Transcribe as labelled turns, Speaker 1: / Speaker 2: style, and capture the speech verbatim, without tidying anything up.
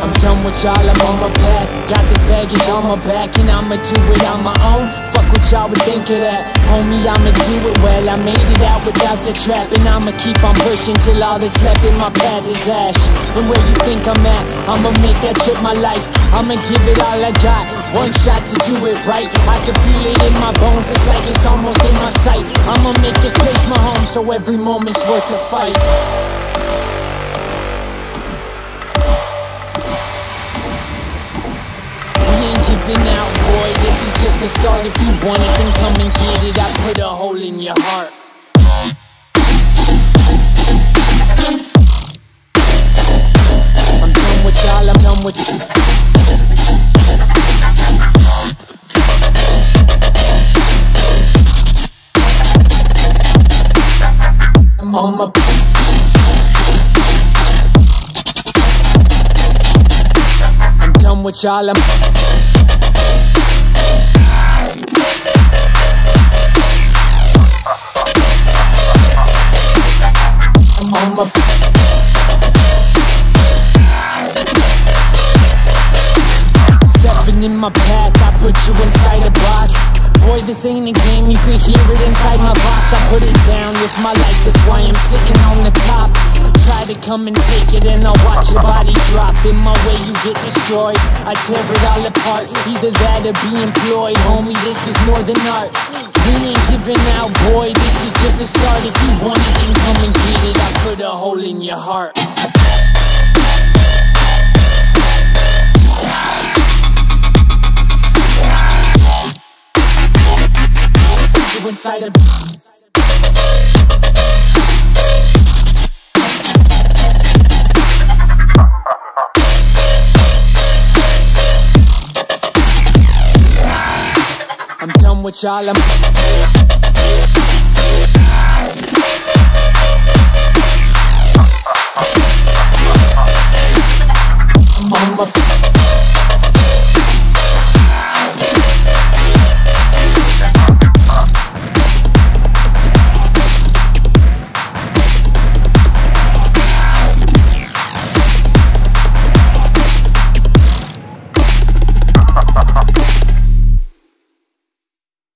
Speaker 1: I'm done with y'all, I'm on my path. Got this baggage on my back and I'ma do it on my own. Fuck what y'all would think of that. Homie, I'ma do it well. I made it out without the trap, and I'ma keep on pushing till all that's left in my path is ash. And where you think I'm at, I'ma make that trip my life. I'ma give it all I got, one shot to do it right. I can feel it in my bones, it's like it's almost in my sight. I'ma make this place my home, so every moment's worth a fight. Giving out, boy, this is just the start. If you want it, then come and get it. I put a hole in your heart. I'm done with y'all, I'm done with you. I'm on my... I'm done with y'all, I'm... I'm a stepping in my path, I put you inside a box. Boy, this ain't a game, you can hear it inside my box. I put it down with my life, that's why I'm sitting on the top. Try to come and take it and I'll watch your body drop. In my way you get destroyed, I tear it all apart. Either that or be employed, homie, this is more than art. We ain't giving out, boy, this is just the start. If you want it, then come and get it. I put a hole in your heart. You inside a... I'm done with y'all, I'm...